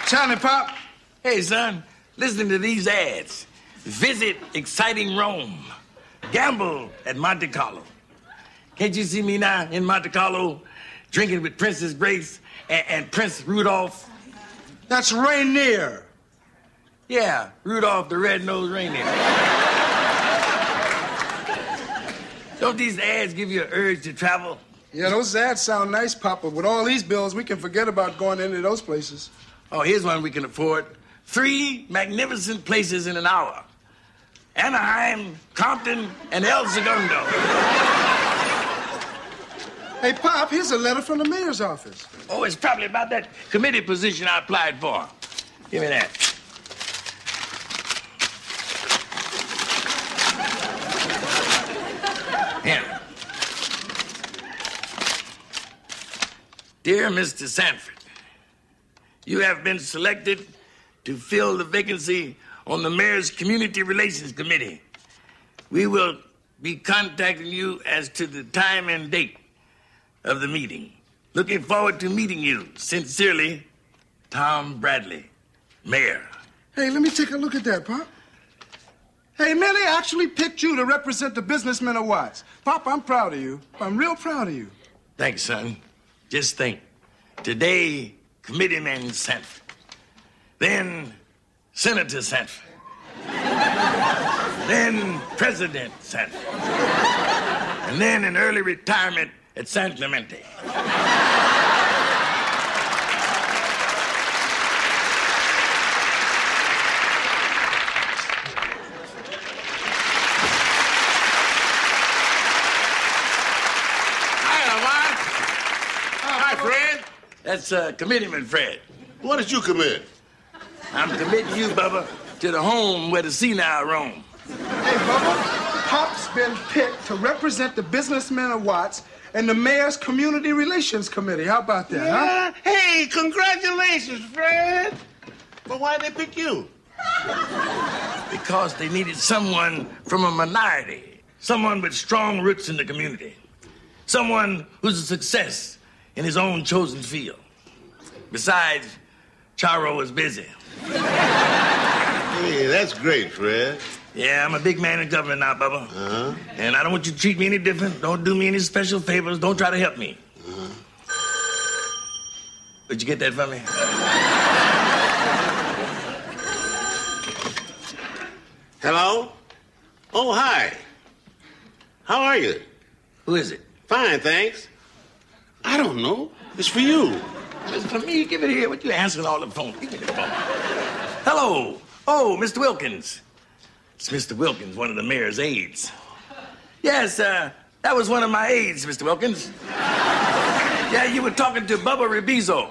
Tell me, Pop. Hey, son, listen to these ads. Visit exciting Rome. Gamble at Monte Carlo. Can't you see me now in Monte Carlo drinking with Princess Grace and Prince Rudolph? That's Rainier. Yeah, Rudolph the Red-Nosed Reindeer. Don't these ads give you an urge to travel? Yeah, those ads sound nice, Papa. With all these bills, we can forget about going into those places. Oh, here's one we can afford. 3 magnificent places in an hour. Anaheim, Compton, and El Segundo. Hey, Pop, here's a letter from the mayor's office. Oh, it's probably about that committee position I applied for. Give me that. Here. Dear Mr. Sanford, you have been selected to fill the vacancy on the Mayor's Community Relations Committee. We will be contacting you as to the time and date of the meeting. Looking forward to meeting you. Sincerely, Tom Bradley, Mayor. Hey, let me take a look at that, Pop. Hey, man, they actually picked you to represent the businessmen of Watts. Pop, I'm proud of you. I'm real proud of you. Thanks, son. Just think. Today, Committeeman Sanford. Then, Senator Sanford. Then, President Sanford. And then an early retirement at San Clemente. That's Committeeman Fred. What did you commit? I'm committing you, Bubba, to the home where the senile roam. Hey, Bubba, Pop's been picked to represent the businessmen of Watts and the Mayor's Community Relations Committee. How about that, huh? Hey, congratulations, Fred. But why'd they pick you? Because they needed someone from a minority, someone with strong roots in the community, someone who's a success in his own chosen field. Besides, Charo was busy. Hey, that's great, Fred. Yeah, I'm a big man in government now, Bubba. Uh-huh. And I don't want you to treat me any different. Don't do me any special favors. Don't try to help me. Uh-huh. Did you get that from me? Hello? Oh, hi. How are you? Who is it? Fine, thanks. I don't know. It's for you. It's for me? Give it here. What you answering all the phone? Give me the phone. Hello. Oh, Mr. Wilkins. It's Mr. Wilkins, one of the mayor's aides. Yes, that was one of my aides, Mr. Wilkins. Yeah, you were talking to Bubba Rebizo.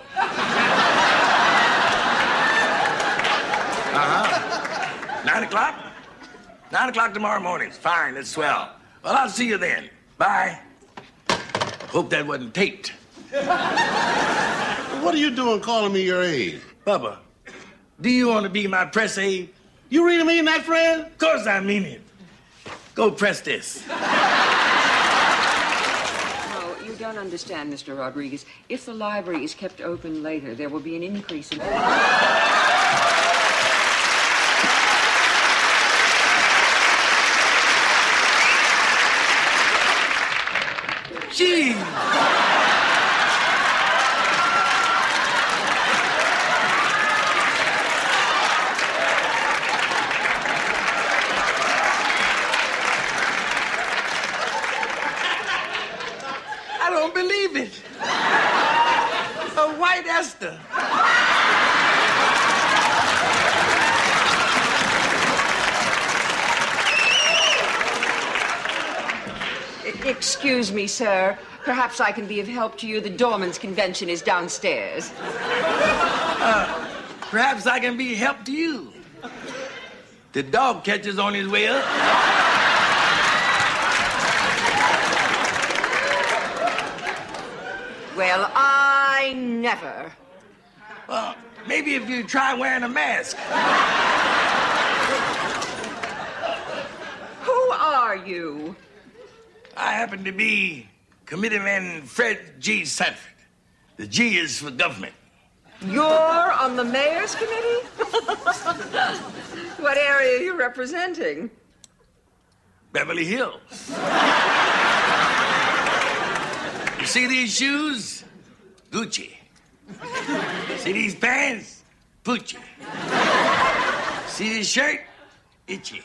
Uh-huh. 9 o'clock? 9 o'clock tomorrow morning. Fine, that's swell. Well, I'll see you then. Bye. Hope that wasn't taped. What are you doing calling me your aide? Bubba, do you want to be my press aide? You really mean that, Fred? Of course I mean it. Go press this. No, you don't understand, Mr. Rodriguez. If the library is kept open later, there will be an increase in... Gee. I don't believe it. A white Esther. Excuse me, sir. Perhaps I can be of help to you. The Doorman's Convention is downstairs. Perhaps I can be help to you. The dog catcher's on his way up. Well, I never. Well, maybe if you try wearing a mask. Who are you? I happen to be Committeeman Fred G. Sanford. The G is for government. You're on the mayor's committee? What area are you representing? Beverly Hills. You see these shoes? Gucci. See these pants? Pucci. See this shirt? Itchy.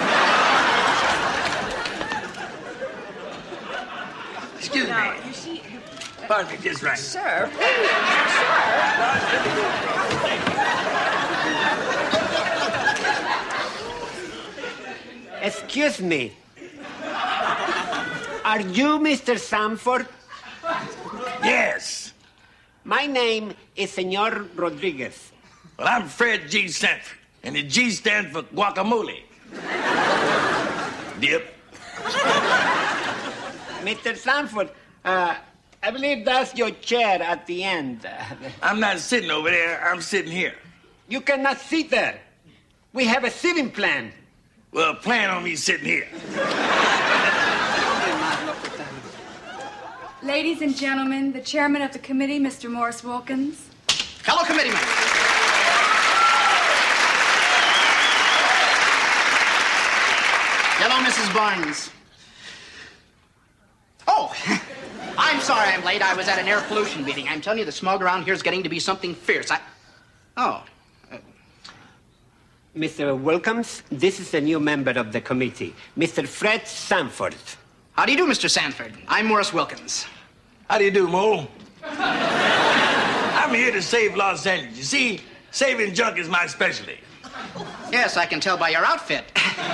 Excuse me. You see... Pardon me, just right. Sir, please, sir. Excuse me. Are you Mr. Sanford? Yes. My name is Senor Rodriguez. Well, I'm Fred G. Sanford, and the G stands for guacamole. Dip. Mr. Sanford, I believe that's your chair at the end. I'm not sitting over there. I'm sitting here. You cannot sit there. We have a sitting plan. Well, plan on me sitting here. Ladies and gentlemen, the chairman of the committee, Mr. Morris Wilkins. Fellow committeemen. Hello, Mrs. Barnes. Oh, I'm sorry I'm late. I was at an air pollution meeting. I'm telling you, the smog around here is getting to be something fierce. Mr. Wilkins, this is a new member of the committee, Mr. Fred Sanford. How do you do, Mr. Sanford? I'm Morris Wilkins. How do you do, Mo? I'm here to save Los Angeles. You see, saving junk is my specialty. Yes, I can tell by your outfit.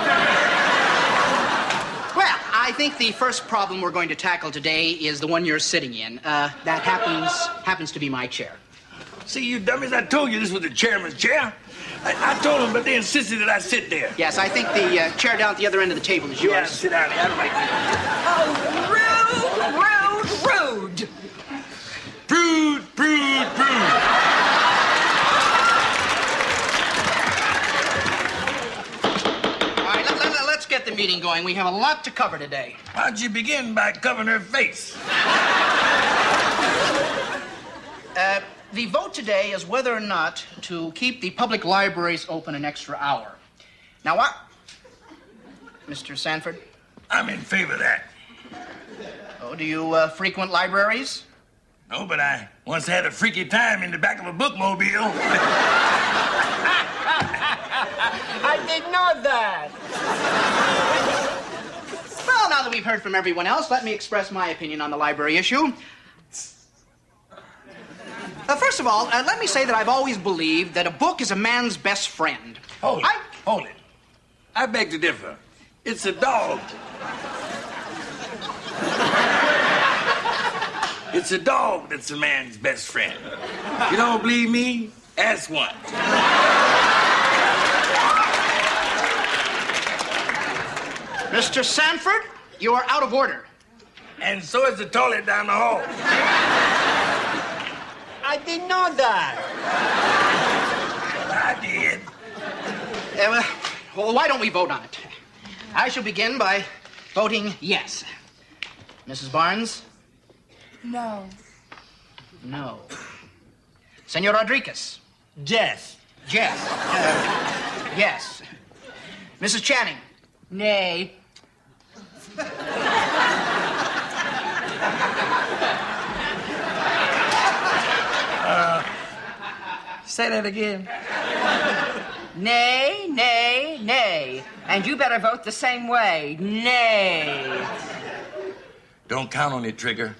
Well, I think the first problem we're going to tackle today is the one you're sitting in. That happens to be my chair. See, you dummies, I told you this was the chairman's chair. I told them, but they insisted that I sit there. Yes, I think the chair down at the other end of the table is yours. Yeah, sit down here. I don't like Oh, rude. Prude. All right, let's get the meeting going. We have a lot to cover today. Why don't you begin by covering her face? The vote today is whether or not to keep the public libraries open an extra hour. Now, what? Mr. Sanford? I'm in favor of that. Oh, do you frequent libraries? No, but I once had a freaky time in the back of a bookmobile. I did know that. Well, now that we've heard from everyone else, let me express my opinion on the library issue. First of all, let me say that I've always believed that a book is a man's best friend. Hold it. I beg to differ. It's a dog. It's a dog that's a man's best friend. You don't believe me? Ask one. Mr. Sanford, you are out of order. And so is the toilet down the hall. I didn't know that. I did. Well, why don't we vote on it? I shall begin by voting yes. Mrs. Barnes? No. No. Senor Rodriguez? Yes. Yes. Yes. Mrs. Channing? Nay. Say that again. Nay, nay, nay. And you better vote the same way. Nay. Don't count on it, Trigger.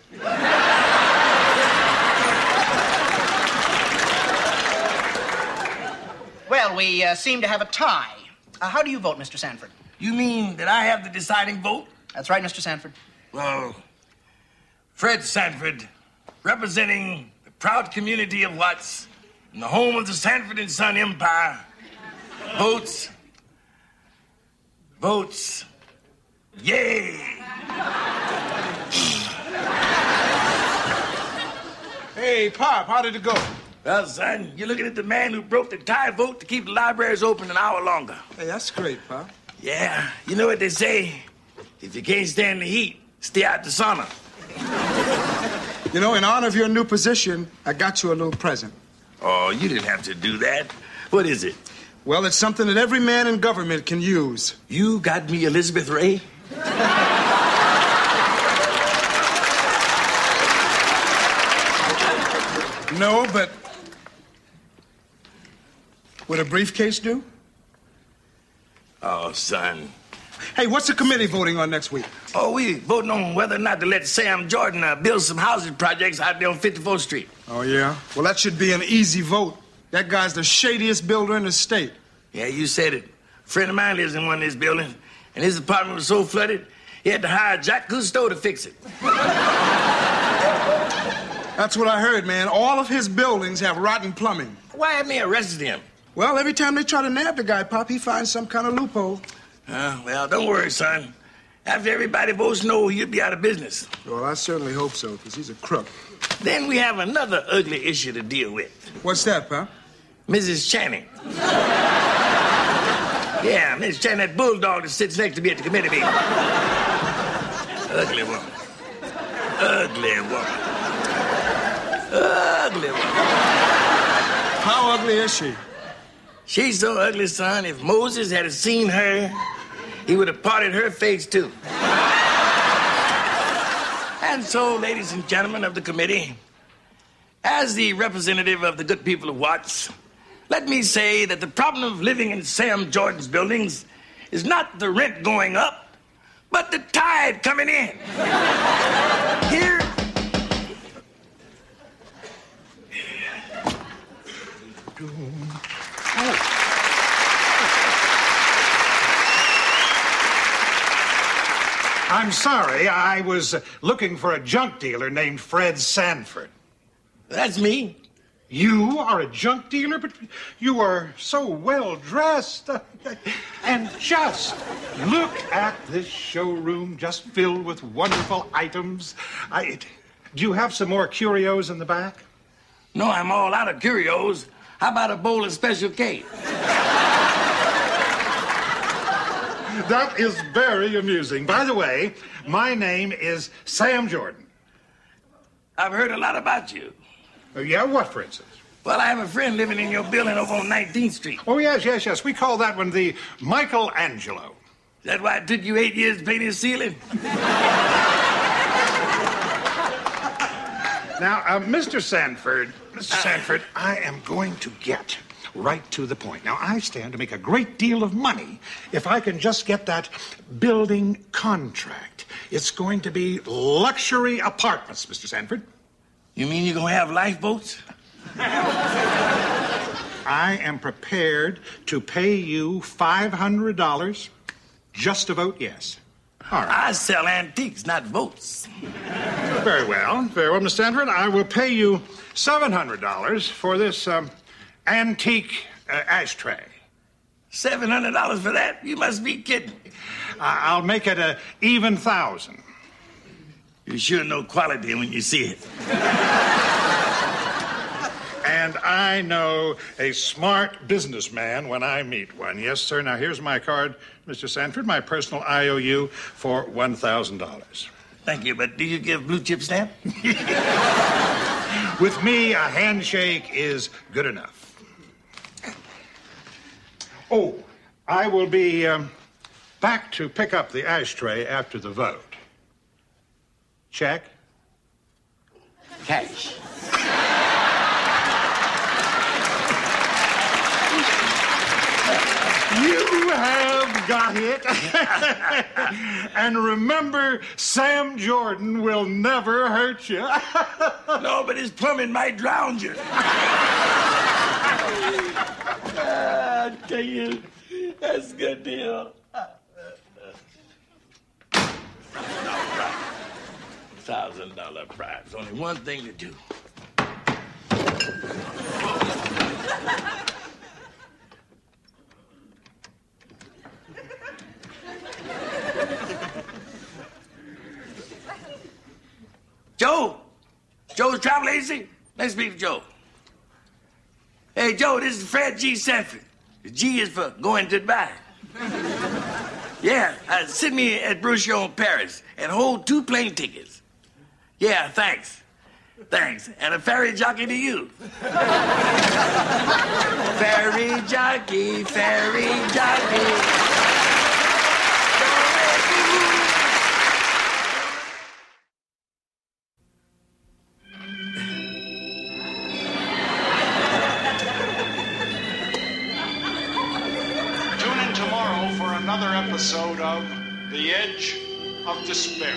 Well, we seem to have a tie. How do you vote, Mr. Sanford? You mean that I have the deciding vote? That's right, Mr. Sanford. Well, Fred Sanford, representing the proud community of Watts, in the home of the Sanford and Son Empire, votes, yay! Hey, Pop, how did it go? Well, son, you're looking at the man who broke the tie vote to keep the libraries open an hour longer. Hey, that's great, Pop. Yeah, you know what they say? If you can't stand the heat, stay out the sauna. You know, in honor of your new position, I got you a little present. Oh, you didn't have to do that. What is it? Well, it's something that every man in government can use. You got me Elizabeth Ray? No, but would a briefcase do? Oh, son. Hey, what's the committee voting on next week? Oh, we voting on whether or not to let Sam Jordan build some housing projects out there on 54th Street. Oh, yeah? Well, that should be an easy vote. That guy's the shadiest builder in the state. Yeah, you said it. A friend of mine lives in one of these buildings, and his apartment was so flooded, he had to hire Jack Cousteau to fix it. That's what I heard, man. All of his buildings have rotten plumbing. Why haven't they arrested him? Well, every time they try to nab the guy, Pop, he finds some kind of loophole. Well, don't worry, son. After everybody votes no, he'll be out of business. Well, I certainly hope so, because he's a crook. Then we have another ugly issue to deal with. What's that, Pop? Mrs. Channing. Yeah, Mrs. Channing, that bulldog that sits next to me at the committee meeting. Ugly woman. Ugly woman. Ugly woman. How ugly is she? She's so ugly, son, if Moses had seen her, he would have parted her face, too. And so, ladies and gentlemen of the committee, as the representative of the good people of Watts, let me say that the problem of living in Sam Jordan's buildings is not the rent going up, but the tide coming in. Here... I'm sorry, I was looking for a junk dealer named Fred Sanford. That's me. You are a junk dealer, but you are so well dressed. And just look at this showroom, just filled with wonderful items. Do you have some more curios in the back? No, I'm all out of curios. How about a bowl of Special K? That is very amusing. By the way, my name is Sam Jordan. I've heard a lot about you. Yeah, what, for instance? Well, I have a friend living in your building over on 19th Street. Oh, yes. We call that one the Michelangelo. Is that why it took you 8 years to paint his ceiling? Now, Mr. Sanford, I am going to get right to the point. Now, I stand to make a great deal of money if I can just get that building contract. It's going to be luxury apartments, Mr. Sanford. You mean you're going to have lifeboats? I am prepared to pay you $500 just to vote yes. All right. I sell antiques, not votes. Very well, Mr. Sanford. I will pay you $700 for this antique ashtray. $700 for that? You must be kidding. I'll make it an even 1,000. You sure know quality when you see it. And I know a smart businessman when I meet one. Yes, sir. Now, here's my card, Mr. Sanford, my personal IOU for $1,000. Thank you, but do you give blue chip stamp? With me, a handshake is good enough. Oh, I will be back to pick up the ashtray after the vote. Check? Cash. You have got it. And remember, Sam Jordan will never hurt you. No, but his plumbing might drown you. I tell you, that's a good deal. $1,000 prize. Only one thing to do. Joe! Joe's travel agency? Let's speak to Joe. Hey, Joe, this is Fred G. Sanford. The G is for going to Dubai. Yeah, send me at brochure on Paris and hold 2 plane tickets. Yeah, thanks. Thanks. And a ferry jockey to you. Ferry jockey, ferry jockey. Another episode of The Edge of Despair.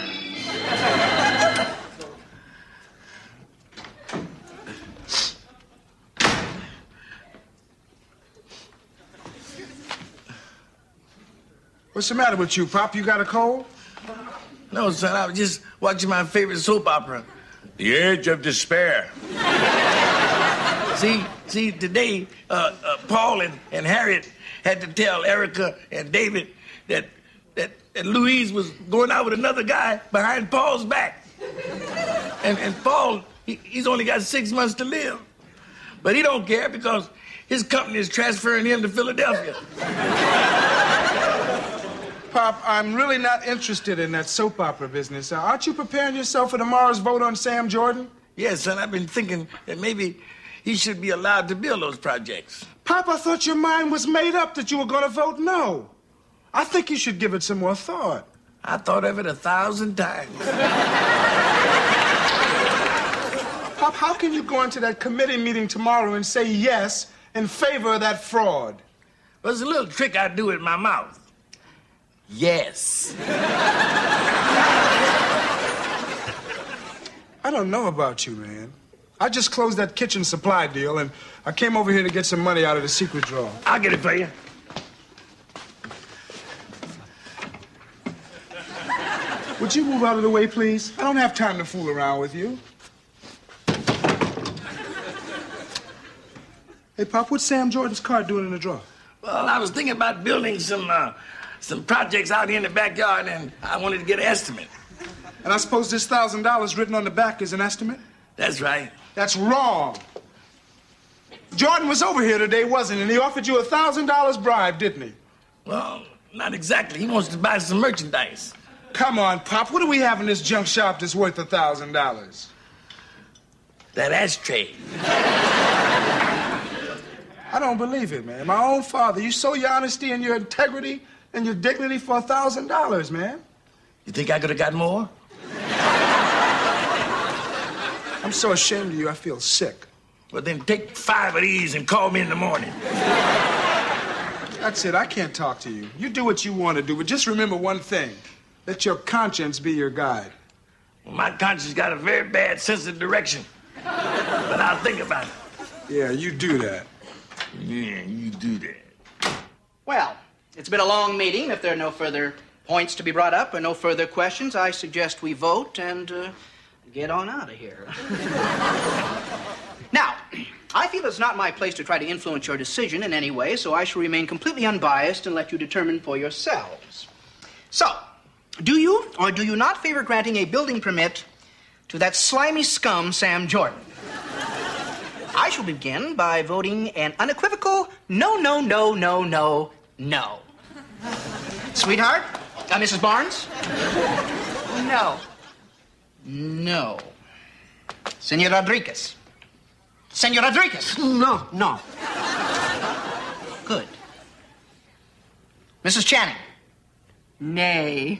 What's the matter with you, Pop? You got a cold? No, son, I was just watching my favorite soap opera, The Edge of Despair. See, today, Paul and Harriet had to tell Erica and David that Louise was going out with another guy behind Paul's back. And Paul, he's only got 6 months to live. But he don't care because his company is transferring him to Philadelphia. Pop, I'm really not interested in that soap opera business. Aren't you preparing yourself for tomorrow's vote on Sam Jordan? Yes, son, I've been thinking that maybe he should be allowed to build those projects. Pop, I thought your mind was made up that you were going to vote no. I think you should give it some more thought. I thought of it 1,000 times. Pop, how can you go into that committee meeting tomorrow and say yes in favor of that fraud? Well, there's a little trick I do with my mouth. Yes. I don't know about you, man. I just closed that kitchen supply deal, and I came over here to get some money out of the secret drawer. I'll get it for you. Would you move out of the way, please? I don't have time to fool around with you. Hey, Pop, what's Sam Jordan's car doing in the drawer? Well, I was thinking about building some projects out here in the backyard, and I wanted to get an estimate. And I suppose this $1,000 written on the back is an estimate? That's right. That's wrong. Jordan was over here today, wasn't he? And he offered you a $1,000 bribe, didn't he? Well, not exactly. He wants to buy some merchandise. Come on, Pop. What do we have in this junk shop that's worth $1,000? That ashtray. I don't believe it, man. My own father, you sold your honesty and your integrity and your dignity for $1,000, man. You think I could have got more? I'm so ashamed of you, I feel sick. Well, then take 5 of these and call me in the morning. That's it. I can't talk to you. You do what you want to do, but just remember one thing. Let your conscience be your guide. Well, my conscience got a very bad sense of direction. But I'll think about it. Yeah, you do that. Yeah, you do that. Well, it's been a long meeting. If there are no further points to be brought up or no further questions, I suggest we vote and get on out of here. Now, I feel it's not my place to try to influence your decision in any way, so I shall remain completely unbiased and let you determine for yourselves. So, do you or do you not favor granting a building permit to that slimy scum, Sam Jordan? I shall begin by voting an unequivocal no, no, no, no, no, no. Sweetheart? Mrs. Barnes? No. No. Senor Rodriguez? Senor Rodriguez? No, no. Good. Mrs. Channing? Nay.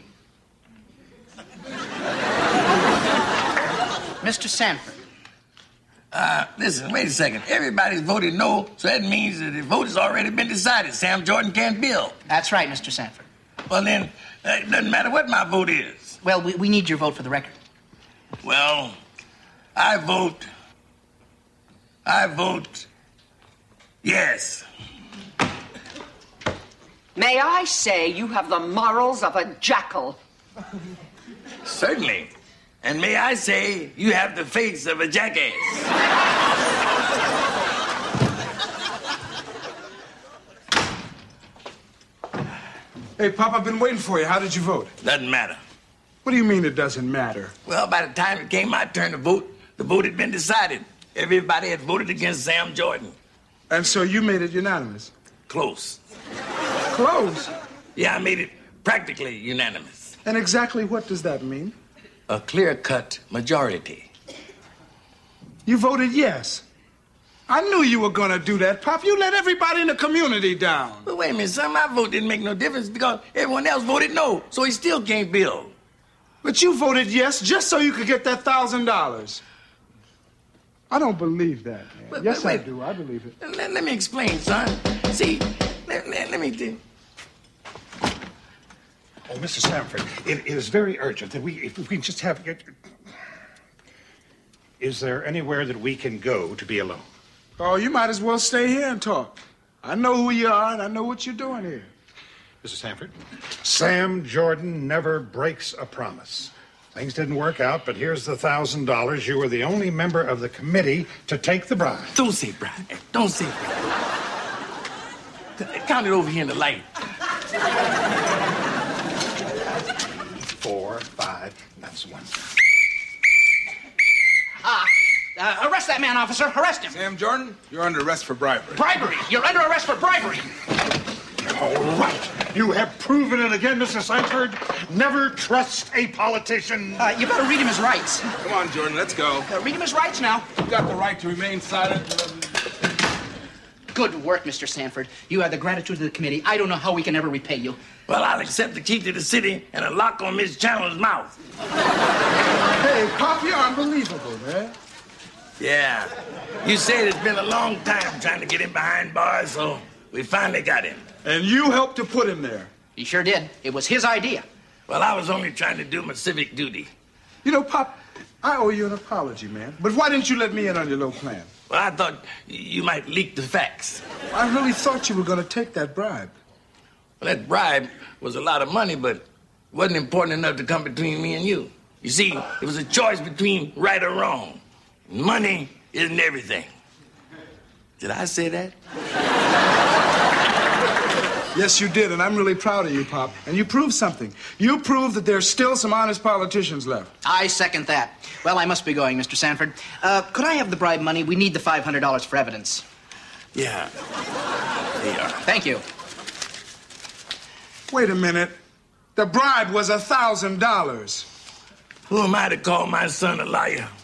Mr. Sanford? Listen, wait a second. Everybody's voted no, so that means that the vote has already been decided. Sam Jordan can't build. That's right, Mr. Sanford. Well, then, it doesn't matter what my vote is. Well, we need your vote for the record. Well, I vote yes. May I say you have the morals of a jackal? Certainly. And may I say, you have the face of a jackass. Hey, Pop, I've been waiting for you. How did you vote? Doesn't matter. What do you mean it doesn't matter? Well, by the time it came my turn to vote, the vote had been decided. Everybody had voted against Sam Jordan. And so you made it unanimous? Close. Close? Yeah, I made it practically unanimous. And exactly what does that mean? A clear-cut majority. You voted yes. I knew you were gonna do that, Pop. You let everybody in the community down. But wait a minute, son, my vote didn't make no difference because everyone else voted no, so he still can't build. But you voted yes just so you could get that $1,000. I don't believe that, man. But yes, wait. I do. I believe it. Let me explain, son. See, let me do. Oh, Mr. Sanford, it is very urgent that if we can just have... Is there anywhere that we can go to be alone? Oh, you might as well stay here and talk. I know who you are, and I know what you're doing here. Mr. Sanford, Sam Jordan never breaks a promise. Things didn't work out, but here's the $1,000. You were the only member of the committee to take the bribe. Don't say bribe. Don't say bribe. Count it over here in the light. 4, 5, that's 1. Arrest that man, officer. Arrest him. Sam Jordan, you're under arrest for bribery. Bribery. You're under arrest for bribery. All right. You have proven it again, Mr. Sanford. Never trust a politician. You better read him his rights. Come on, Jordan, let's go. Read him his rights now. You've got the right to remain silent. Good work, Mr. Sanford. You have the gratitude of the committee. I don't know how we can ever repay you. Well, I'll accept the key to the city and a lock on Miss Channel's mouth. Hey, Pop, you're unbelievable, man. Yeah. You said it's been a long time trying to get him behind bars, so we finally got him. And you helped to put him there. He sure did. It was his idea. Well, I was only trying to do my civic duty. You know, Pop, I owe you an apology, man. But why didn't you let me in on your little plan? Well, I thought you might leak the facts. I really thought you were going to take that bribe. Well, that bribe was a lot of money, but it wasn't important enough to come between me and you. You see, it was a choice between right or wrong. Money isn't everything. Did I say that? Yes, you did, and I'm really proud of you, Pop. And you proved something. You proved that there's still some honest politicians left. I second that. Well, I must be going, Mr. Sanford. Could I have the bribe money? We need the $500 for evidence. Yeah. They are. Thank you. Wait a minute. The bribe was $1,000. Who am I to call my son a liar?